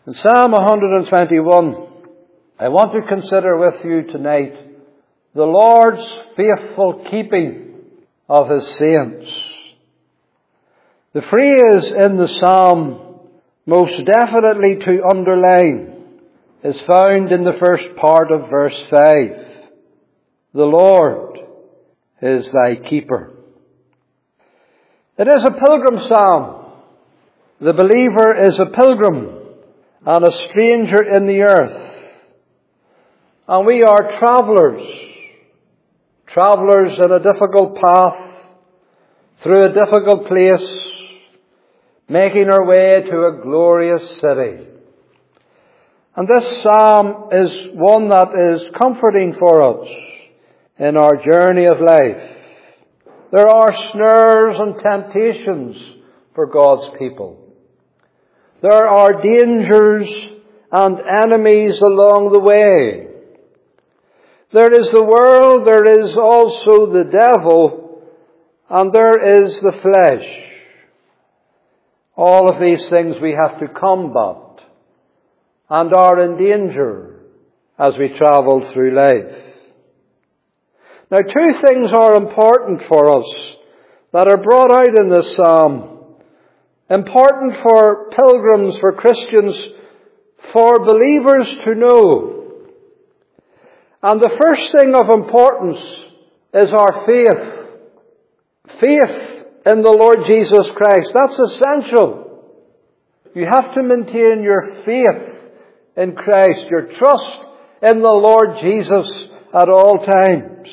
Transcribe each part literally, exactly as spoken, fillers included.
In Psalm one twenty-one, I want to consider with you tonight the Lord's faithful keeping of His saints. The phrase in the Psalm most definitely to underline is found in the first part of verse five. The Lord is thy keeper. It is a pilgrim psalm. The believer is a pilgrim and a stranger in the earth. And we are travellers, travellers in a difficult path, through a difficult place, making our way to a glorious city. And this psalm is one that is comforting for us in our journey of life. There are snares and temptations for God's people. There are dangers and enemies along the way. There is the world, there is also the devil, and there is the flesh. All of these things we have to combat and are in danger as we travel through life. Now, two things are important for us that are brought out in this psalm. Important for pilgrims, for Christians, for believers to know. And the first thing of importance is our faith. Faith in the Lord Jesus Christ. That's essential. You have to maintain your faith in Christ, your trust in the Lord Jesus at all times.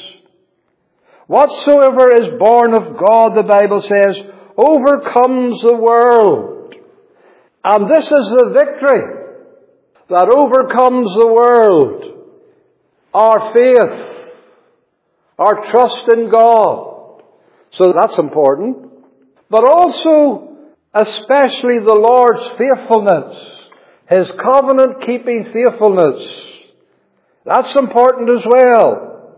Whatsoever is born of God, the Bible says, overcomes the world. And this is the victory that overcomes the world. Our faith, our trust in God. So that's important. But also, especially the Lord's faithfulness, His covenant-keeping faithfulness. That's important as well.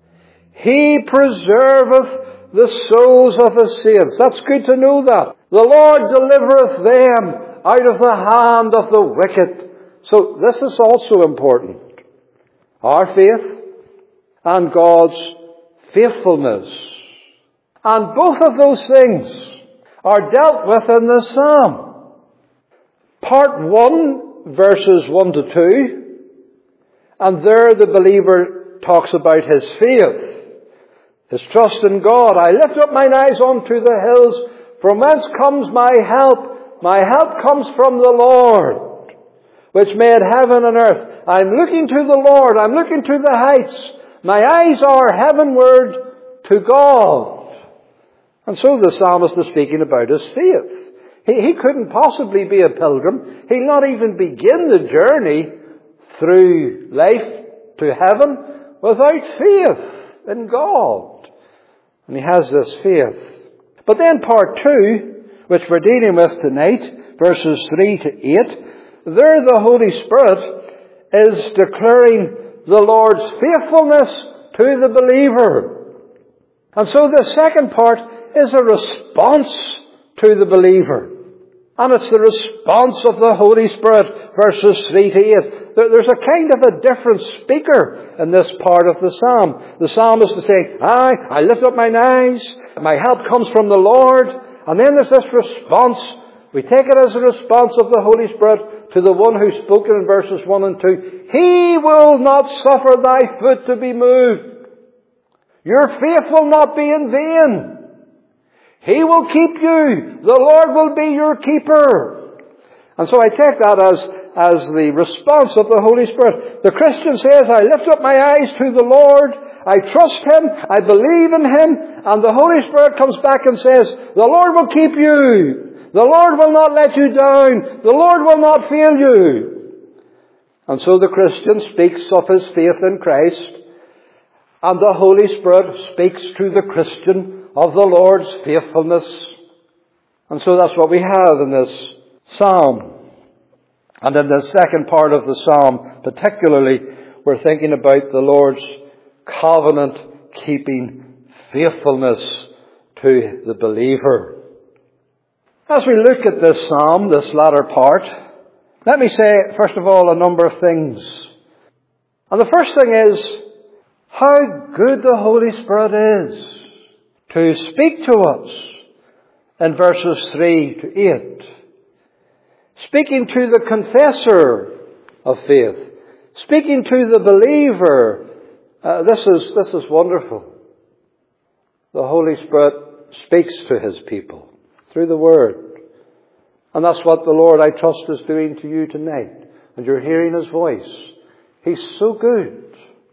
He preserveth the souls of His saints. That's good to know that. The Lord delivereth them out of the hand of the wicked. So this is also important. Our faith and God's faithfulness. And both of those things are dealt with in this psalm. Part one, verses one to two. And there the believer talks about his faith. His trust in God. I lift up mine eyes unto the hills, from whence comes my help. My help comes from the Lord, which made heaven and earth. I'm looking to the Lord. I'm looking to the heights. My eyes are heavenward to God. And so the psalmist is speaking about his faith. He, he couldn't possibly be a pilgrim. He'll not even begin the journey through life to heaven without faith in God. And he has this faith. But then part two, which we're dealing with tonight, verses three to eight, there the Holy Spirit is declaring the Lord's faithfulness to the believer. And so the second part is a response to the believer. And it's the response of the Holy Spirit, verses three to eight. There's a kind of a different speaker in this part of the psalm. The psalmist is saying, I, I lift up mine eyes, my help comes from the Lord. And then there's this response. We take it as a response of the Holy Spirit to the one who's spoken in verses one and two. He will not suffer thy foot to be moved. Your faith will not be in vain. He will keep you. The Lord will be your keeper. And so I take that as, as the response of the Holy Spirit. The Christian says, I lift up my eyes to the Lord. I trust Him. I believe in Him. And the Holy Spirit comes back and says, the Lord will keep you. The Lord will not let you down. The Lord will not fail you. And so the Christian speaks of his faith in Christ. And the Holy Spirit speaks to the Christian of the Lord's faithfulness. And so that's what we have in this psalm. And in the second part of the psalm, particularly, we're thinking about the Lord's covenant-keeping faithfulness to the believer. As we look at this psalm, this latter part, Let me say, first of all, a number of things. And the first thing is how good the Holy Spirit is to speak to us in verses three to eight. Speaking to the confessor of faith. Speaking to the believer. Uh, this is, this is wonderful. The Holy Spirit speaks to His people through the Word. And that's what the Lord, I trust, is doing to you tonight. And you're hearing His voice. He's so good.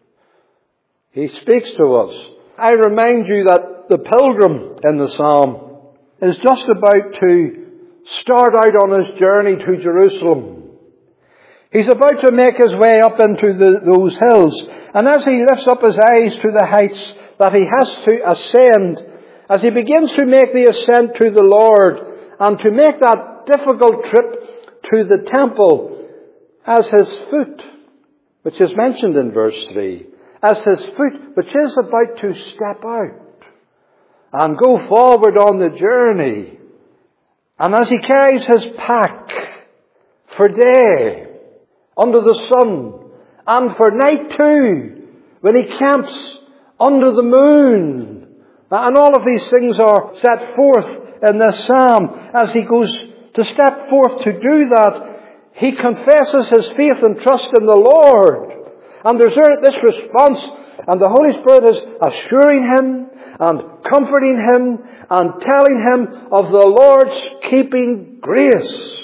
He speaks to us. I remind you that the pilgrim in the psalm is just about to start out on his journey to Jerusalem. He's about to make his way up into the, those hills. And as he lifts up his eyes to the heights that he has to ascend, as he begins to make the ascent to the Lord and to make that difficult trip to the temple, as his foot, which is mentioned in verse three, as his foot, which is about to step out and go forward on the journey, and as he carries his pack for day under the sun, and for night too, when he camps under the moon, and all of these things are set forth in this psalm, as he goes to step forth to do that, he confesses his faith and trust in the Lord. And there's this response, and the Holy Spirit is assuring him and comforting him and telling him of the Lord's keeping grace.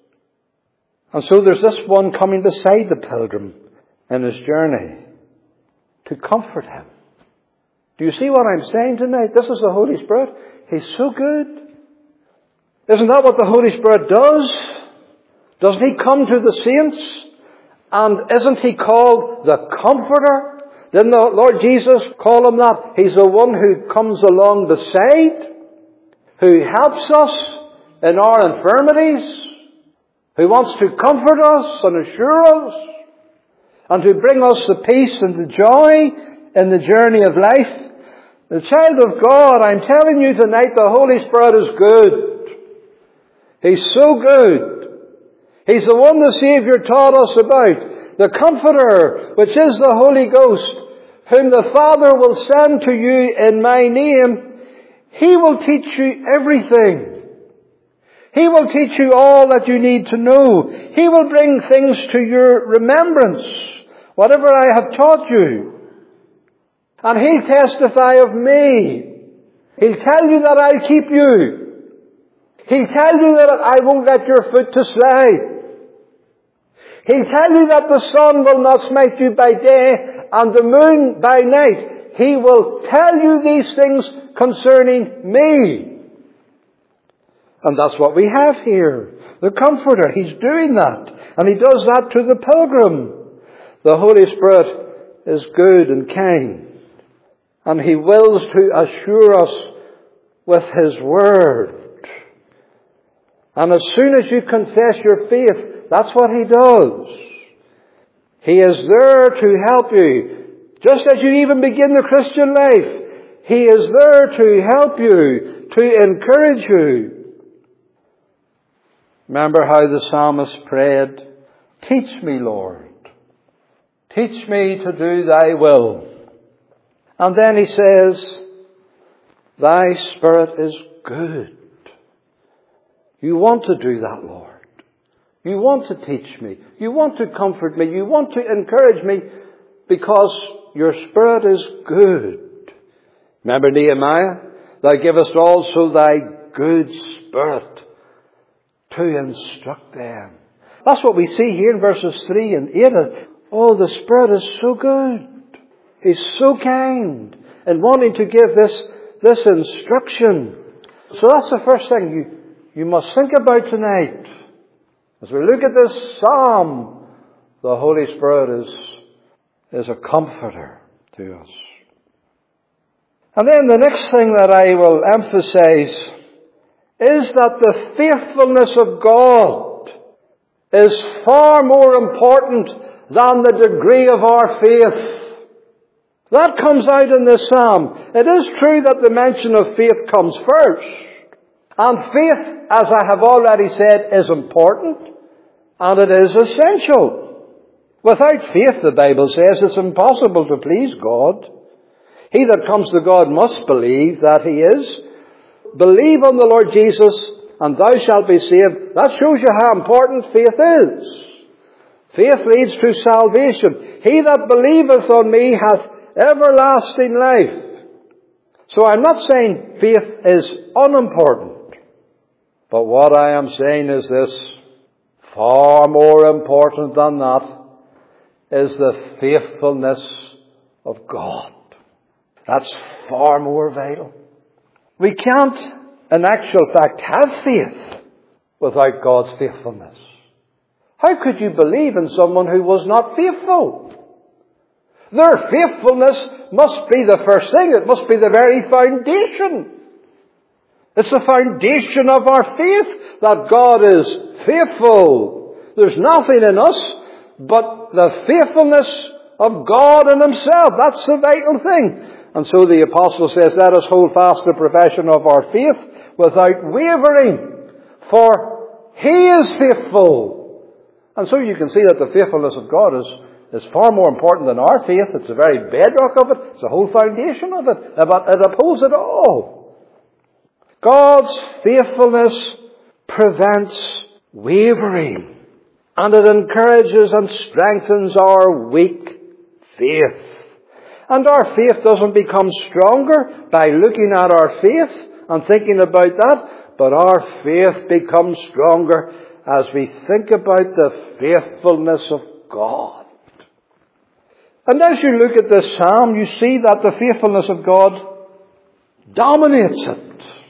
And so there's this one coming beside the pilgrim in his journey to comfort him. Do you see what I'm saying tonight? This is the Holy Spirit. He's so good. Isn't that what the Holy Spirit does? Doesn't He come to the saints? And isn't He called the Comforter? Didn't the Lord Jesus call Him that? He's the one who comes along beside, who helps us in our infirmities, who wants to comfort us and assure us, and to bring us the peace and the joy in the journey of life. The child of God, I'm telling you tonight, the Holy Spirit is good. He's so good. He's the one the Saviour taught us about. The Comforter, which is the Holy Ghost, whom the Father will send to you in my name. He will teach you everything. He will teach you all that you need to know. He will bring things to your remembrance, whatever I have taught you. And He'll testify of me. He'll tell you that I'll keep you. He'll tell you that I won't let your foot to slide. He'll tell you that the sun will not smite you by day and the moon by night. He will tell you these things concerning me. And that's what we have here. The Comforter. He's doing that. And He does that to the pilgrim. The Holy Spirit is good and kind. And He wills to assure us with His Word. And as soon as you confess your faith, that's what He does. He is there to help you. Just as you even begin the Christian life, He is there to help you, to encourage you. Remember how the psalmist prayed, "Teach me, Lord. Teach me to do Thy will." And then he says, "Thy Spirit is good." You want to do that, Lord. You want to teach me. You want to comfort me. You want to encourage me because your Spirit is good. Remember Nehemiah? Thou givest also Thy good Spirit to instruct them. That's what we see here in verses three and eight. Oh, the Spirit is so good. He's so kind in wanting to give this, this instruction. So that's the first thing you You must think about tonight. As we look at this psalm, the Holy Spirit is, is a comforter to us. And then the next thing that I will emphasize is that the faithfulness of God is far more important than the degree of our faith. That comes out in this psalm. It is true that the mention of faith comes first. And faith, as I have already said, is important. And it is essential. Without faith, the Bible says, it's impossible to please God. He that comes to God must believe that He is. Believe on the Lord Jesus, and thou shalt be saved. That shows you how important faith is. Faith leads to salvation. He that believeth on me hath everlasting life. So I'm not saying faith is unimportant. But what I am saying is this. Far more important than that is the faithfulness of God. That's far more vital. We can't, in actual fact, have faith without God's faithfulness. How could you believe in someone who was not faithful? Their faithfulness must be the first thing. It must be the very foundation. It's the foundation of our faith that God is faithful. There's nothing in us but the faithfulness of God in Himself. That's the vital thing. And so the apostle says, let us hold fast the profession of our faith without wavering, for He is faithful. And so you can see that the faithfulness of God is, is far more important than our faith. It's the very bedrock of it. It's the whole foundation of it. It upholds it all. God's faithfulness prevents wavering, and it encourages and strengthens our weak faith. And our faith doesn't become stronger by looking at our faith and thinking about that, but our faith becomes stronger as we think about the faithfulness of God. And as you look at this psalm, you see that the faithfulness of God dominates it.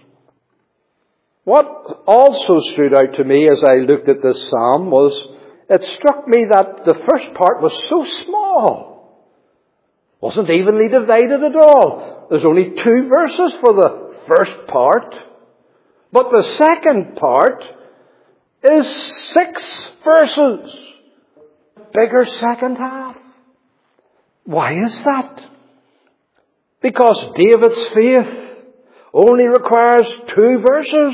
What also stood out to me as I looked at this psalm was, it struck me that the first part was so small. Wasn't evenly divided at all. There's only two verses for the first part. But the second part is six verses. Bigger second half. Why is that? Because David's faith only requires two verses.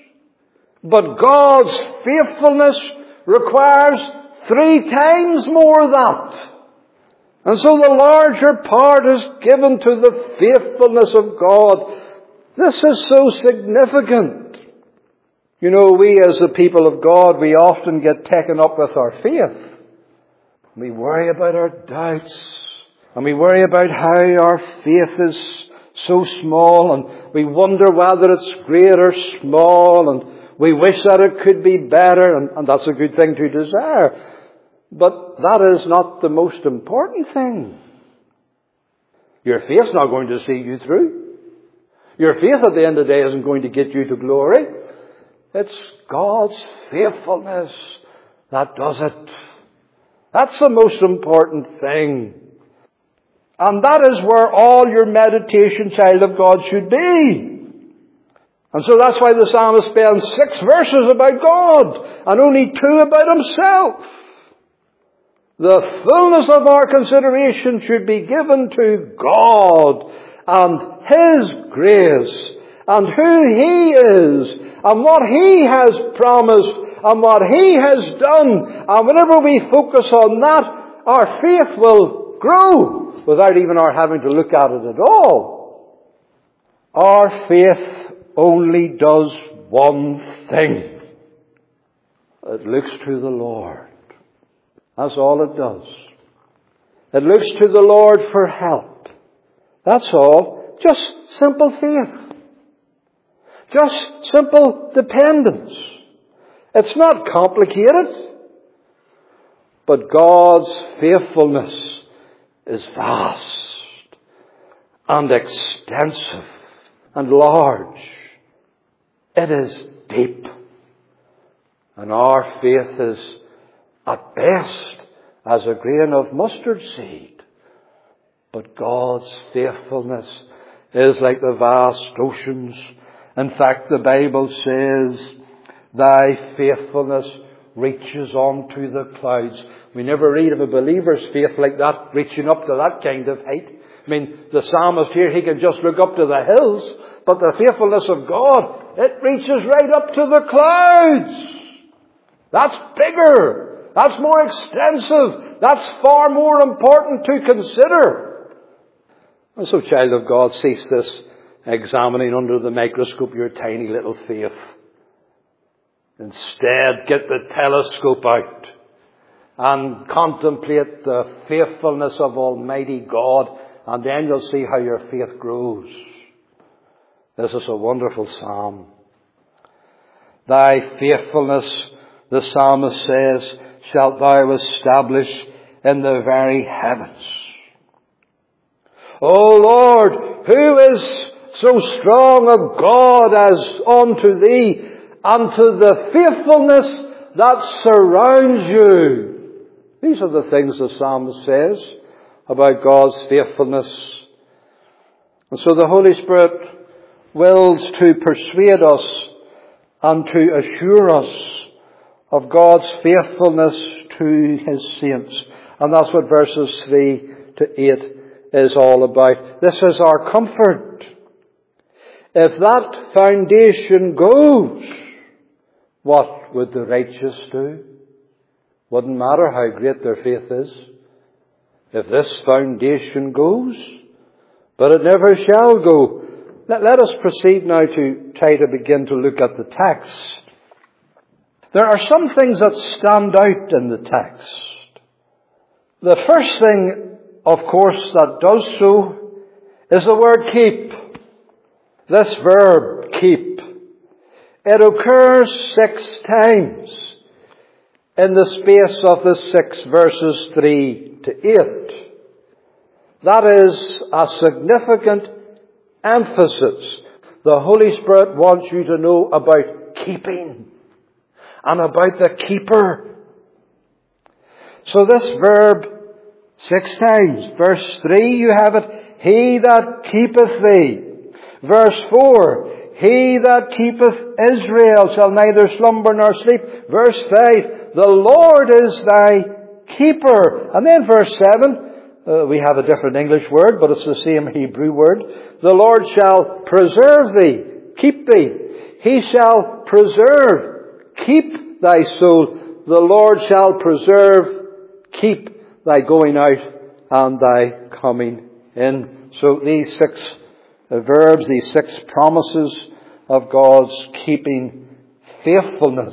But God's faithfulness requires three times more of that. And so the larger part is given to the faithfulness of God. This is so significant. You know, we as the people of God, we often get taken up with our faith. We worry about our doubts. And we worry about how our faith is so small. And we wonder whether it's great or small. And we wish that it could be better. And, and that's a good thing to desire. But that is not the most important thing. Your faith's not going to see you through. Your faith at the end of the day isn't going to get you to glory. It's God's faithfulness that does it. That's the most important thing. And that is where all your meditation, child of God, should be. And so that's why the psalmist spends six verses about God and only two about himself. The fullness of our consideration should be given to God and His grace and who He is and what He has promised and what He has done. And whenever we focus on that, our faith will grow without even our having to look at it at all. Our faith only does one thing. It looks to the Lord. That's all it does. It looks to the Lord for help. That's all. Just simple faith. Just simple dependence. It's not complicated. But God's faithfulness is vast and extensive and large. It is deep. And our faith is at best as a grain of mustard seed. But God's faithfulness is like the vast oceans. In fact, the Bible says, thy faithfulness reaches on to the clouds. We never read of a believer's faith like that, reaching up to that kind of height. I mean, the psalmist here, he can just look up to the hills, but the faithfulness of God, it reaches right up to the clouds. That's bigger. That's more extensive. That's far more important to consider. And so, child of God, cease this examining under the microscope your tiny little faith. Instead, get the telescope out and contemplate the faithfulness of Almighty God, and then you'll see how your faith grows. This is a wonderful psalm. Thy faithfulness, the psalmist says, shalt thou establish in the very heavens. O Lord, who is so strong a God as unto thee, unto the faithfulness that surrounds you? These are the things the psalmist says about God's faithfulness. And so the Holy Spirit wills to persuade us and to assure us of God's faithfulness to His saints. And that's what verses three to eight is all about. This is our comfort. If that foundation goes, what would the righteous do? Wouldn't matter how great their faith is. If this foundation goes, but it never shall go. Let, let us proceed now to try to begin to look at the text. There are some things that stand out in the text. The first thing, of course, that does so is the word keep. This verb, keep. It occurs six times in the space of the six verses three to eight. That is a significant emphasis. The Holy Spirit wants you to know about keeping and about the keeper. So this verb, six times. Verse three, you have it, he that keepeth thee. Verse four, he that keepeth Israel shall neither slumber nor sleep. Verse five, the Lord is thy keeper. And then verse seven, uh, we have a different English word, but it's the same Hebrew word. The Lord shall preserve thee, keep thee. He shall preserve, keep thy soul. The Lord shall preserve, keep thy going out and thy coming in. So these six uh, verbs, these six promises of God's keeping faithfulness.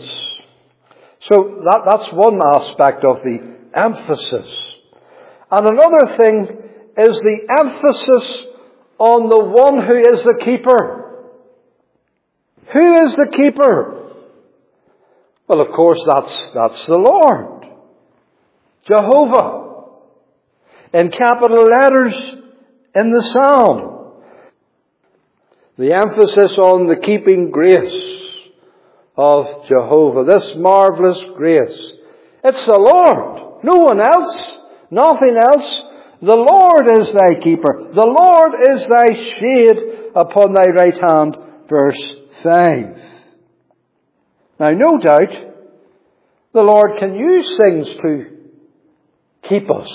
So that, that's one aspect of the emphasis. And another thing is the emphasis on the one who is the keeper. Who is the keeper? Well, of course, that's, that's the Lord. Jehovah. In capital letters in the psalm. The emphasis on the keeping grace of Jehovah. This marvelous grace. It's the Lord. No one else. Nothing else. The Lord is thy keeper. The Lord is thy shade upon thy right hand. Verse five. Now, no doubt, the Lord can use things to keep us.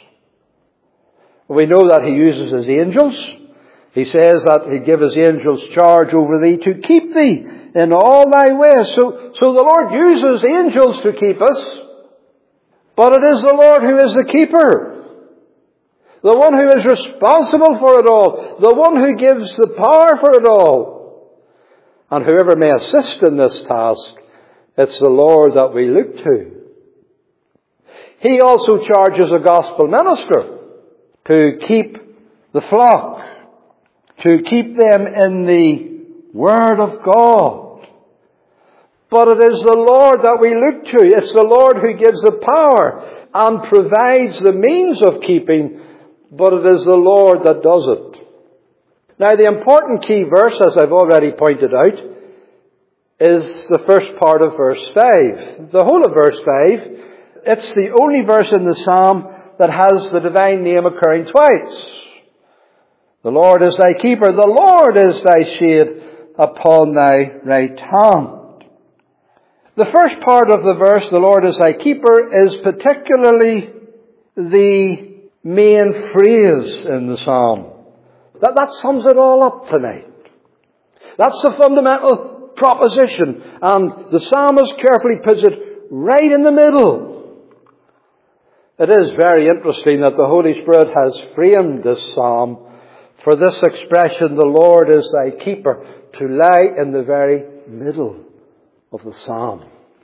We know that He uses His angels. He says that He give His angels charge over thee to keep thee in all thy ways. So, so the Lord uses angels to keep us. But it is the Lord who is the keeper. The one who is responsible for it all. The one who gives the power for it all. And whoever may assist in this task, it's the Lord that we look to. He also charges a gospel minister to keep the flock, to keep them in the Word of God. But it is the Lord that we look to. It's the Lord who gives the power and provides the means of keeping, but it is the Lord that does it. Now, the important key verse, as I've already pointed out, is the first part of verse five. The whole of verse five, it's the only verse in the psalm that has the divine name occurring twice. The Lord is thy keeper. The Lord is thy shade upon thy right hand. The first part of the verse, the Lord is thy keeper, is particularly the main phrase in the psalm. That, that sums it all up tonight. That's the fundamental proposition. And the psalmist carefully puts it right in the middle. It is very interesting that the Holy Spirit has framed this psalm for this expression, the Lord is thy keeper, to lie in the very middle of the psalm.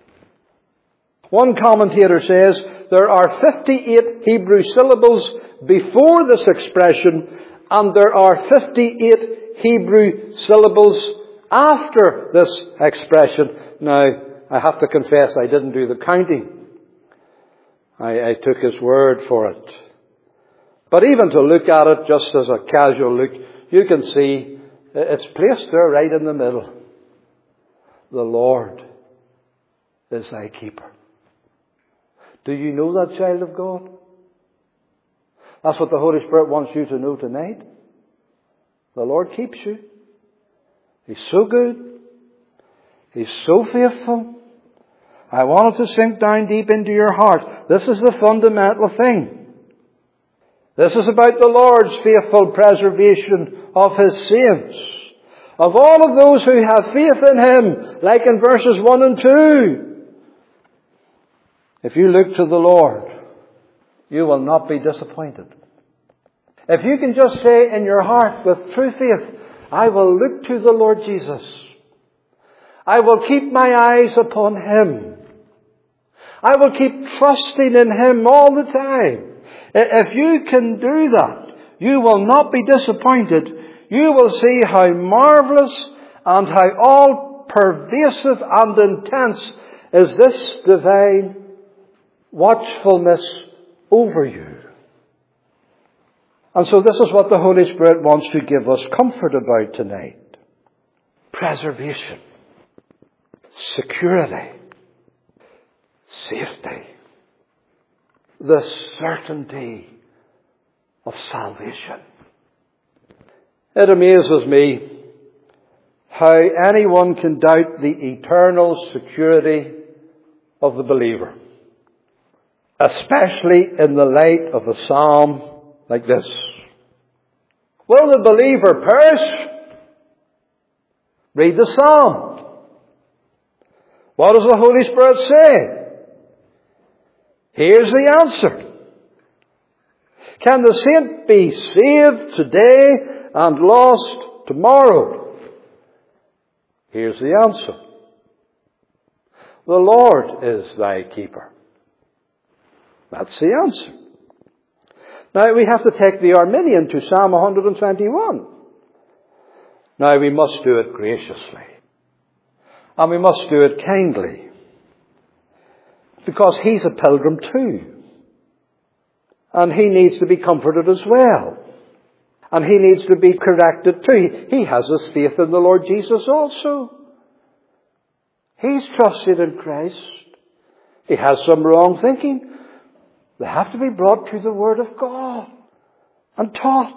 One commentator says there are fifty-eight Hebrew syllables before this expression, and there are fifty-eight Hebrew syllables after this expression. Now, I have to confess I didn't do the counting. I, I took his word for it. But even to look at it just as a casual look, you can see it's placed there right in the middle. The Lord is thy keeper. Do you know that, child of God? That's what the Holy Spirit wants you to know tonight. The Lord keeps you. He's so good. He's so faithful. I want it to sink down deep into your heart. This is the fundamental thing. This is about the Lord's faithful preservation of His saints. Of all of those who have faith in Him, like in verses one and two. If you look to the Lord, you will not be disappointed. If you can just say in your heart with true faith, I will look to the Lord Jesus. I will keep my eyes upon Him. I will keep trusting in Him all the time. If you can do that, you will not be disappointed. You will see how marvelous and how all-pervasive and intense is this divine watchfulness over you. And so this is what the Holy Spirit wants to give us comfort about tonight. Preservation, security, safety, the certainty of salvation. It amazes me how anyone can doubt the eternal security of the believer, especially in the light of a psalm like this. Will the believer perish? Read the psalm. What does the Holy Spirit say? Here's the answer. Can the saint be saved today and lost tomorrow? Here's the answer. The Lord is thy keeper. That's the answer. Now we have to take the Arminian to Psalm one hundred twenty-one. Now we must do it graciously. And we must do it kindly. Because he's a pilgrim too. And he needs to be comforted as well. And he needs to be corrected too. He has his faith in the Lord Jesus also. He's trusted in Christ. He has some wrong thinking. They have to be brought to the Word of God and taught.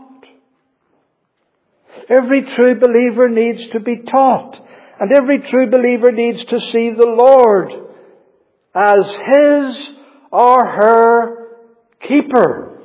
Every true believer needs to be taught. And every true believer needs to see the Lord as his or her keeper.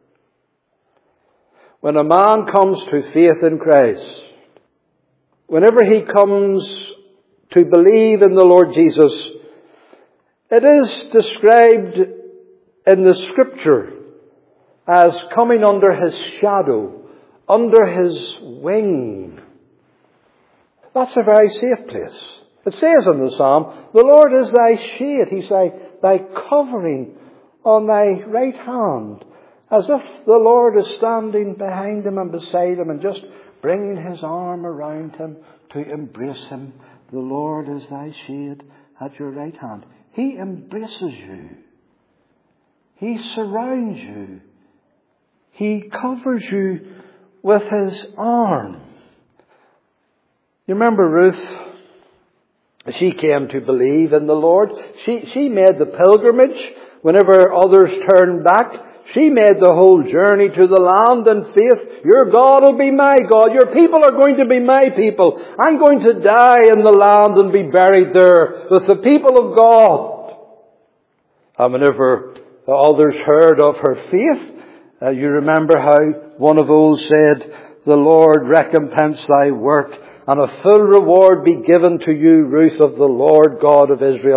When a man comes to faith in Christ, whenever he comes to believe in the Lord Jesus, it is described in the Scripture as coming under his shadow, under his wing. That's a very safe place. It says in the Psalm, the Lord is thy shade. He's thy, thy covering on thy right hand. As if the Lord is standing behind him and beside him and just bringing his arm around him to embrace him. The Lord is thy shade at your right hand. He embraces you. He surrounds you. He covers you with his arm. You remember Ruth? She came to believe in the Lord. She, she made the pilgrimage whenever others turned back. She made the whole journey to the land in faith. Your God will be my God. Your people are going to be my people. I'm going to die in the land and be buried there with the people of God. And whenever the others heard of her faith, uh, you remember how one of those said, the Lord recompense thy work, and a full reward be given to you, Ruth, of the Lord God of Israel.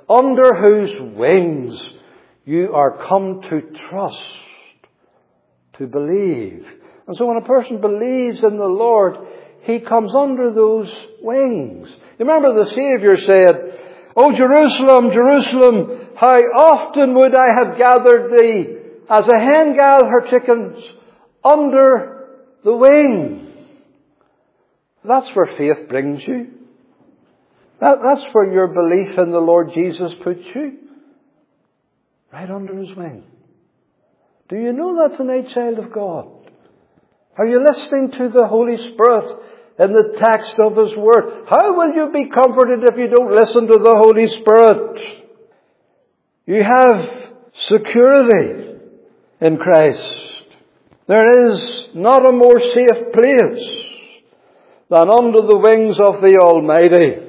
under whose wings you are come to trust, to believe. And so when a person believes in the Lord, he comes under those wings. You remember the Saviour said, "O Jerusalem, Jerusalem, how often would I have gathered thee, as a hen gathers her chickens, under the wing." That's where faith brings you. That, that's where your belief in the Lord Jesus puts you. Right under His wing. Do you know that tonight, child of God? Are you listening to the Holy Spirit in the text of His Word? How will you be comforted if you don't listen to the Holy Spirit? You have security in Christ. There is not a more safe place than under the wings of the Almighty.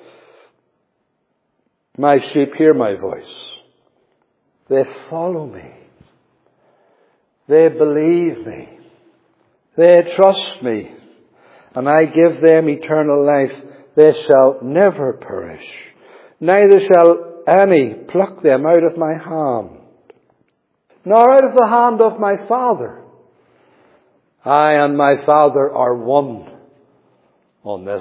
My sheep hear my voice. They follow me. They believe me. They trust me. And I give them eternal life. They shall never perish. Neither shall any pluck them out of my hand, nor out of the hand of my Father. I and my Father are one on this.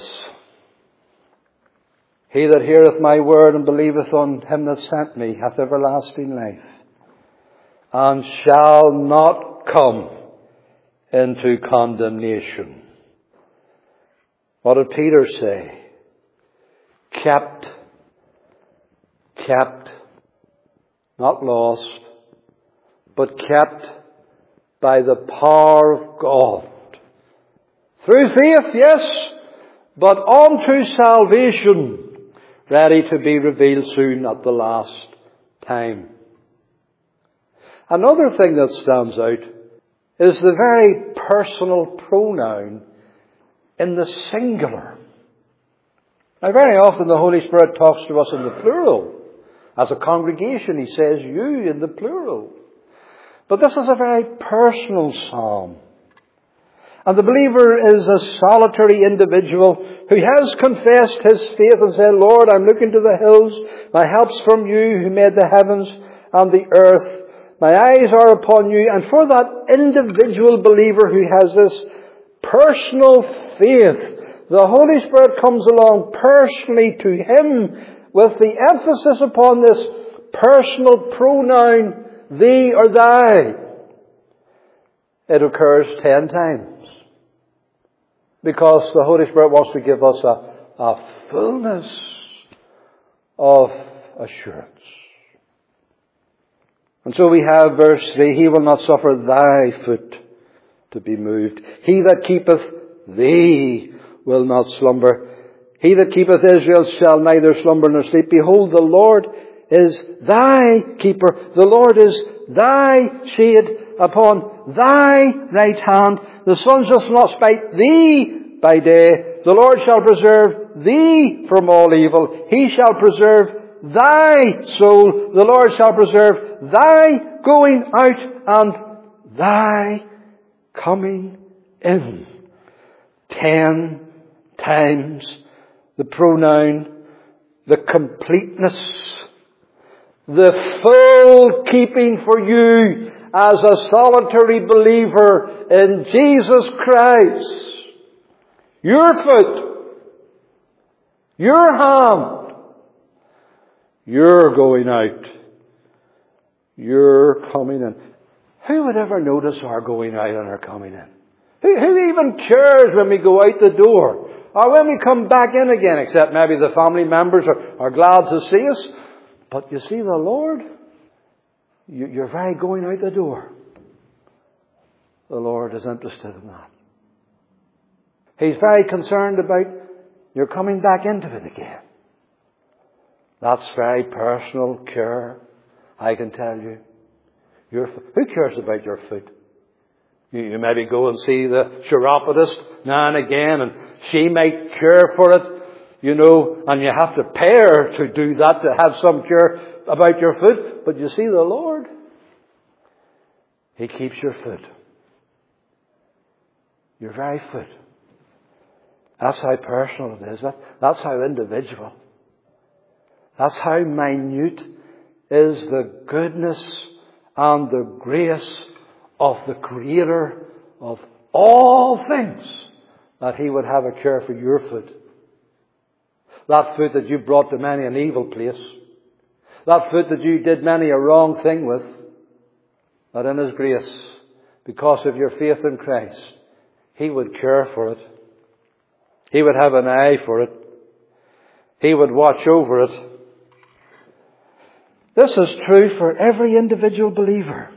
He that heareth my word and believeth on Him that sent me hath everlasting life, and shall not come into condemnation. What did Peter say? Kept, kept, not lost, but kept by the power of God. Through faith, yes, but unto salvation, ready to be revealed soon at the last time. Another thing that stands out is the very personal pronoun in the singular. Now, very often the Holy Spirit talks to us in the plural. As a congregation, He says you in the plural. But this is a very personal psalm. And the believer is a solitary individual who has confessed his faith and said, "Lord, I'm looking to the hills. My help's from you who made the heavens and the earth. My eyes are upon you." And for that individual believer who has this personal faith, the Holy Spirit comes along personally to him with the emphasis upon this personal pronoun, thee or thy. It occurs ten times. Because the Holy Spirit wants to give us a, a fullness of assurance. And so we have verse three, "He will not suffer thy foot to be moved. He that keepeth thee will not slumber. He that keepeth Israel shall neither slumber nor sleep. Behold, the Lord is thy keeper. The Lord is thy shade upon thy right hand. The sun shall not smite thee by day. The Lord shall preserve thee from all evil. He shall preserve thy soul. The Lord shall preserve thy going out and thy coming in." Ten times the pronoun, the completeness, the full keeping for you as a solitary believer in Jesus Christ. Your foot, your hand, you're going out, you're coming in. Who would ever notice our going out and our coming in? Who, who even cares when we go out the door or when we come back in again, except maybe the family members are, are glad to see us? But you see, the Lord, you, you're very going out the door. The Lord is interested in that. He's very concerned about your coming back into it again. That's very personal care, I can tell you. Your, who cares about your foot? You, you maybe go and see the chiropodist now and again, and she might care for it, you know, and you have to pay her to do that, to have some care about your foot. But you see, the Lord, He keeps your foot. Your very foot. That's how personal it is. That, that's how individual. That's how minute is the goodness and the grace of the Creator of all things, that He would have a care for your foot. That foot that you brought to many an evil place. That foot that you did many a wrong thing with. That in His grace, because of your faith in Christ, He would care for it. He would have an eye for it. He would watch over it. This is true for every individual believer.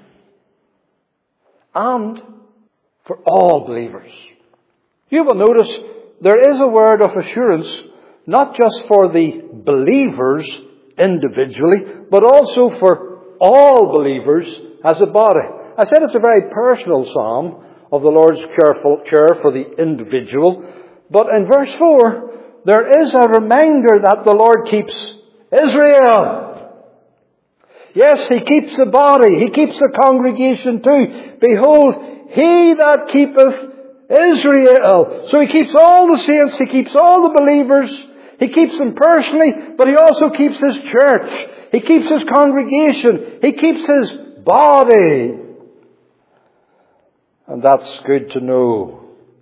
And for all believers. You will notice there is a word of assurance, not just for the believers individually, but also for all believers as a body. I said it's a very personal psalm of the Lord's careful care for the individual. But in verse four, there is a reminder that the Lord keeps Israel. Yes, He keeps the body. He keeps the congregation too. Behold, He that keepeth Israel. So He keeps all the saints. He keeps all the believers. He keeps them personally, but He also keeps His church. He keeps His congregation. He keeps His body. And that's good to know.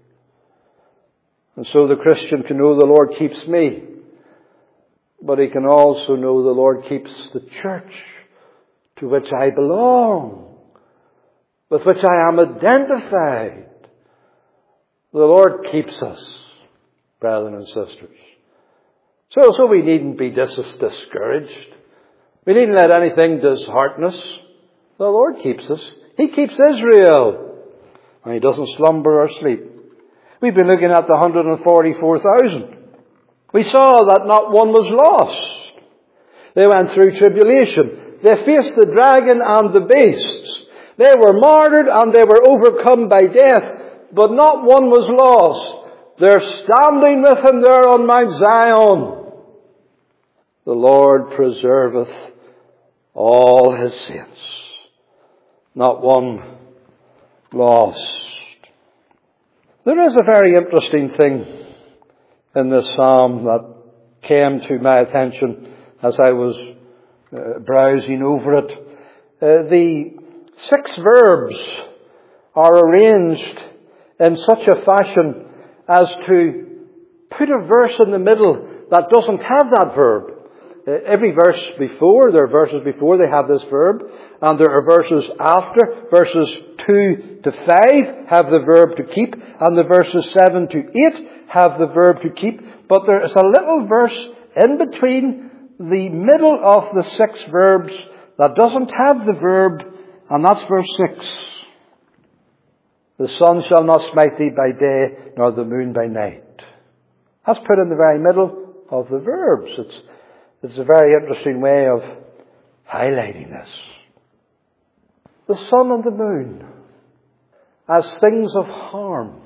And so the Christian can know the Lord keeps me. But he can also know the Lord keeps the church to which I belong, with which I am identified. The Lord keeps us, brethren and sisters. So, so we needn't be dis- discouraged. We needn't let anything dishearten us. The Lord keeps us. He keeps Israel. And He doesn't slumber or sleep. We've been looking at the one hundred forty-four thousand. We saw that not one was lost. They went through tribulation. They faced the dragon and the beasts. They were martyred and they were overcome by death. But not one was lost. They're standing with Him there on Mount Zion. The Lord preserveth all His saints. Not one lost. There is a very interesting thing in this psalm that came to my attention as I was uh, browsing over it. Uh, the six verbs are arranged in such a fashion as to put a verse in the middle that doesn't have that verb. Uh, every verse before, there are verses before they have this verb, and there are verses after. Verses two to five have the verb to keep, and the verses seven to eight have the verb to keep. But there is a little verse in between the middle of the six verbs that doesn't have the verb, and that's verse six. The sun shall not smite thee by day, nor the moon by night. That's put in the very middle of the verbs. It's, it's a very interesting way of highlighting this. The sun and the moon as things of harm.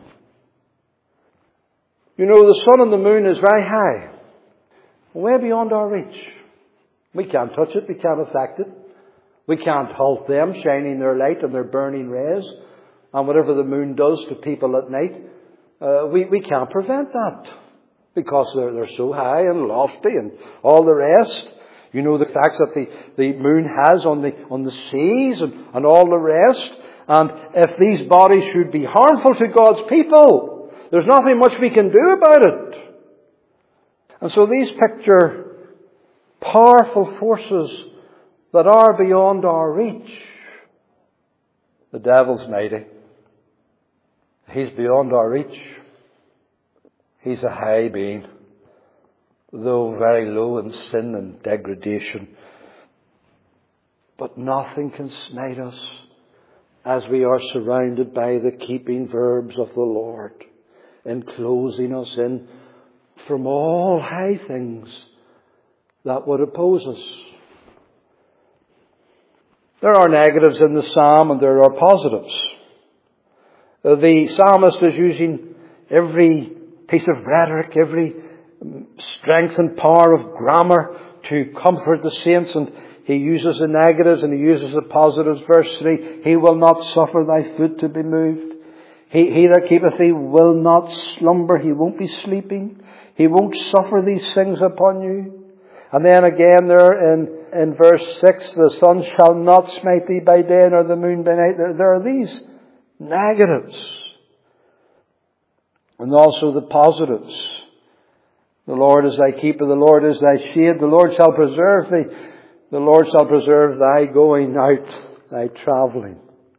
You know, the sun and the moon is very high, way beyond our reach. We can't touch it, we can't affect it. We can't halt them shining their light and their burning rays. And whatever the moon does to people at night, uh, we, we can't prevent that. Because they're, they're so high and lofty and all the rest. You know the facts that the, the moon has on the, on the seas and, and all the rest. And if these bodies should be harmful to God's people, there's nothing much we can do about it. And so these picture powerful forces that are beyond our reach. The devil's mighty. He's beyond our reach. He's a high being, though very low in sin and degradation. But nothing can smite us as we are surrounded by the keeping verbs of the Lord, enclosing us in from all high things that would oppose us. There are negatives in the psalm and there are positives. The psalmist is using every piece of rhetoric, every strength and power of grammar to comfort the saints, and he uses the negatives and he uses the positives. Verse three, He will not suffer thy foot to be moved. He, he that keepeth thee will not slumber. He won't be sleeping. He won't suffer these things upon you. And then again there in, in verse six, the sun shall not smite thee by day nor the moon by night. There, there are these negatives. And also the positives. The Lord is thy keeper, the Lord is thy shade, the Lord shall preserve thee, the Lord shall preserve thy going out, thy travelling.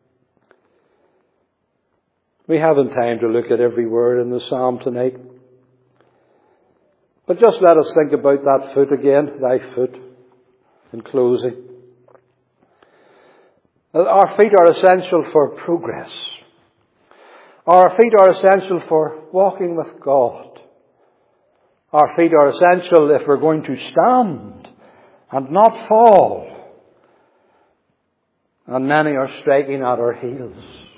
We haven't time to look at every word in the psalm tonight. But just let us think about that foot again, thy foot, in closing. Our feet are essential for progress. Our feet are essential for walking with God. Our feet are essential if we're going to stand and not fall. And many are striking at our heels.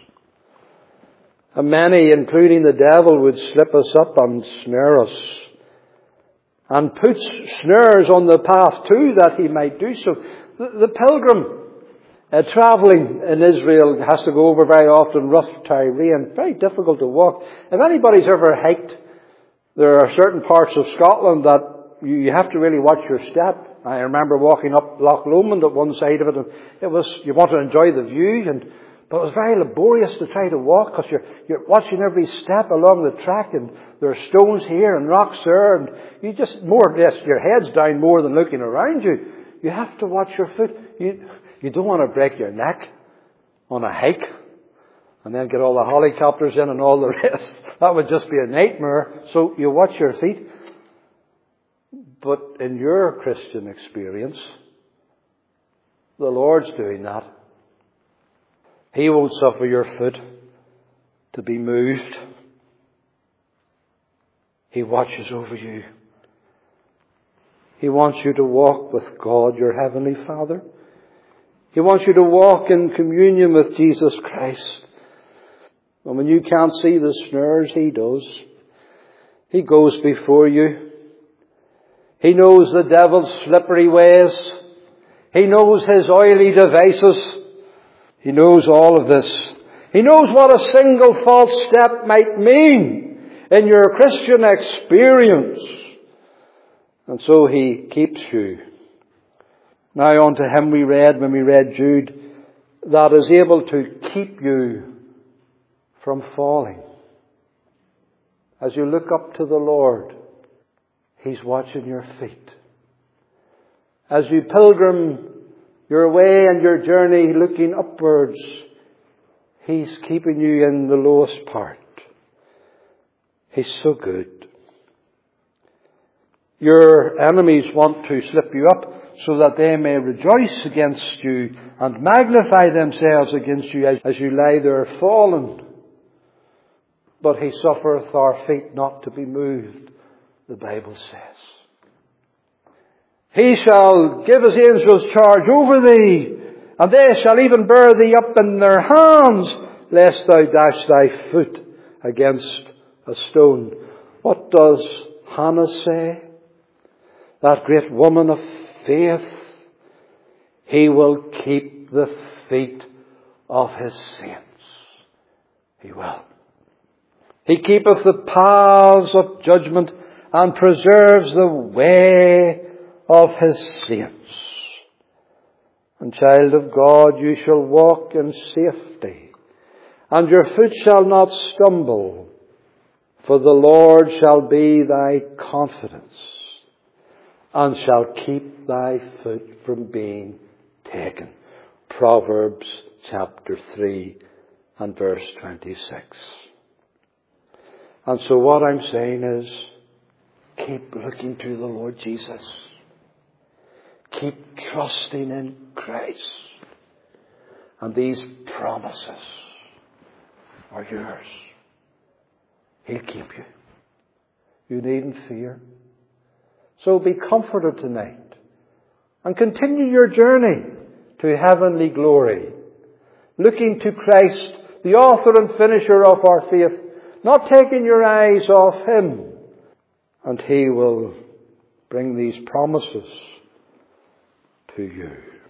And many, including the devil, would slip us up and snare us. And put snares on the path too, that he might do so. The, the pilgrim uh, travelling in Israel has to go over very often rough terrain, very difficult to walk. If anybody's ever hiked, there are certain parts of Scotland that you, you have to really watch your step. I remember walking up Loch Lomond at one side of it, and it was, you want to enjoy the view, and but it was very laborious to try to walk, because you're, you're watching every step along the track, and there are stones here and rocks there, and you just more or less, your head's down more than looking around you. You have to watch your foot. You, you don't want to break your neck on a hike, and then get all the helicopters in and all the rest. That would just be a nightmare. So you watch your feet. But in your Christian experience, the Lord's doing that. He won't suffer your foot to be moved. He watches over you. He wants you to walk with God, your Heavenly Father. He wants you to walk in communion with Jesus Christ. And when you can't see the snares, He does. He goes before you. He knows the devil's slippery ways. He knows his oily devices. He knows all of this. He knows what a single false step might mean in your Christian experience. And so He keeps you. Now on to Him we read when we read Jude, that is able to keep you from falling. As you look up to the Lord, He's watching your feet. As you pilgrim your way and your journey looking upwards, He's keeping you in the lowest part. He's so good. Your enemies want to slip you up so that they may rejoice against you and magnify themselves against you as you lie there fallen. But He suffereth our feet not to be moved, the Bible says. He shall give His angels charge over thee, and they shall even bear thee up in their hands, lest thou dash thy foot against a stone. What does Hannah say? That great woman of faith. He will keep the feet of His saints. He will. He keepeth the paths of judgment and preserves the way of His saints. And child of God, you shall walk in safety, and your foot shall not stumble, for the Lord shall be thy confidence, and shall keep thy foot from being taken. Proverbs chapter three and verse twenty-six. And so what I'm saying is, keep looking to the Lord Jesus. Keep trusting in Christ. And these promises are yours. He'll keep you. You needn't fear. So be comforted tonight. And continue your journey to heavenly glory. Looking to Christ, the author and finisher of our faith. Not taking your eyes off Him. And He will bring these promises to you.